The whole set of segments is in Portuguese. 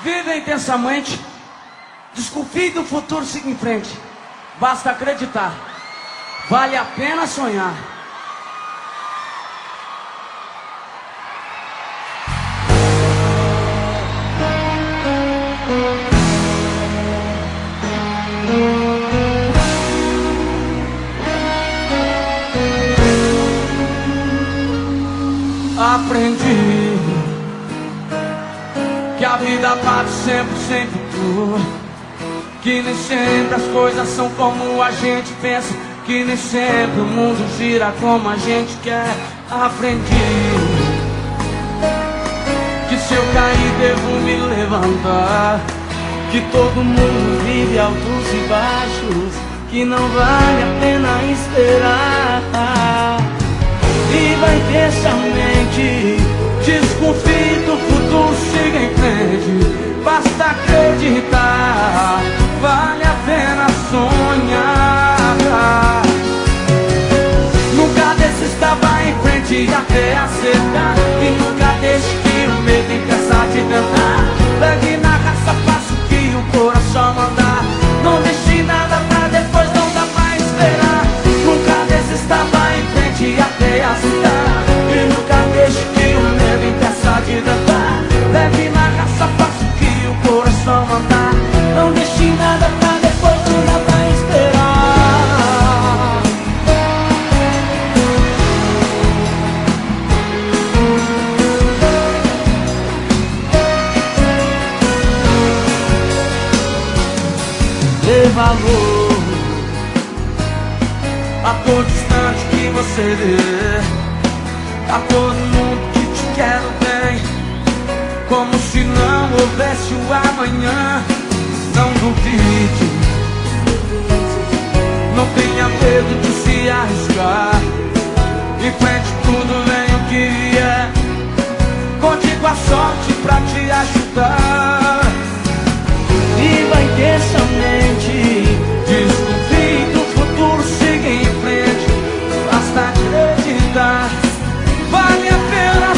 Viva intensamente. Desconfie do futuro, siga em frente. Basta acreditar. Vale a pena sonhar. Aprendi que a vida bate sempre sem futuro, que nem sempre as coisas são como a gente pensa, que nem sempre o mundo gira como a gente quer. Aprendi que se eu cair devo me levantar, que todo mundo vive altos e baixos, que não vale a pena esperar. Viva intensamente, desconfie do futuro, siga em frente. Basta acreditar, vale a pena sonhar. Nunca desista, vá em frente até acertar, e nunca deixe que o medo impeça de tentar. Pegue na raça, faça o que o coração mandar. Não deixe nada pra depois, não dá pra esperar. Nunca desista, vá em frente até acertar, e nunca deixe que o medo impeça de tentar. Leve na raça, faça o que o coração mandar. Não deixe nada pra depois, não dá pra esperar. Dê valor a todo instante que você vê, a todo mundo que te quer bem, como se não houvesse o amanhã. Não duvide, não tenha medo de se arriscar. Enfrente tudo, venha o que vier. Conte com a sorte pra te ajudar. Viva intensamente, desconfie do futuro, siga em frente. Basta acreditar, vale a pena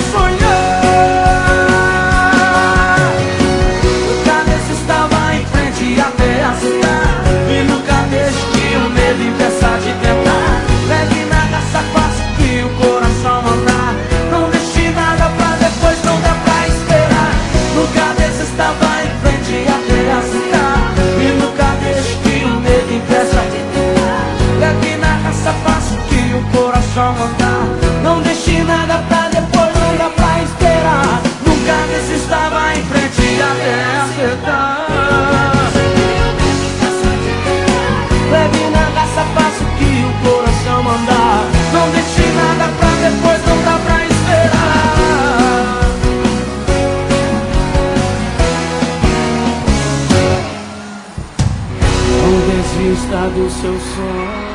sonhar. Nunca desista, vá em frente até acertar, e nunca deixe que o medo impeça de tentar. Leve na raça, faça o que o coração mandar. Não deixe nada pra depois, não dá pra esperar. Nunca desista, vá em frente até acertar, e nunca deixe que o medo impeça de tentar. Leve na raça, faça o que o coração mandar. Não deixe nada pra depois, não dá pra esperar. Nunca desista, vá em frente até acertar. Leve na raça, faça o que o coração mandar. Não deixe nada pra depois, não dá pra esperar. Não desista do seu sonho.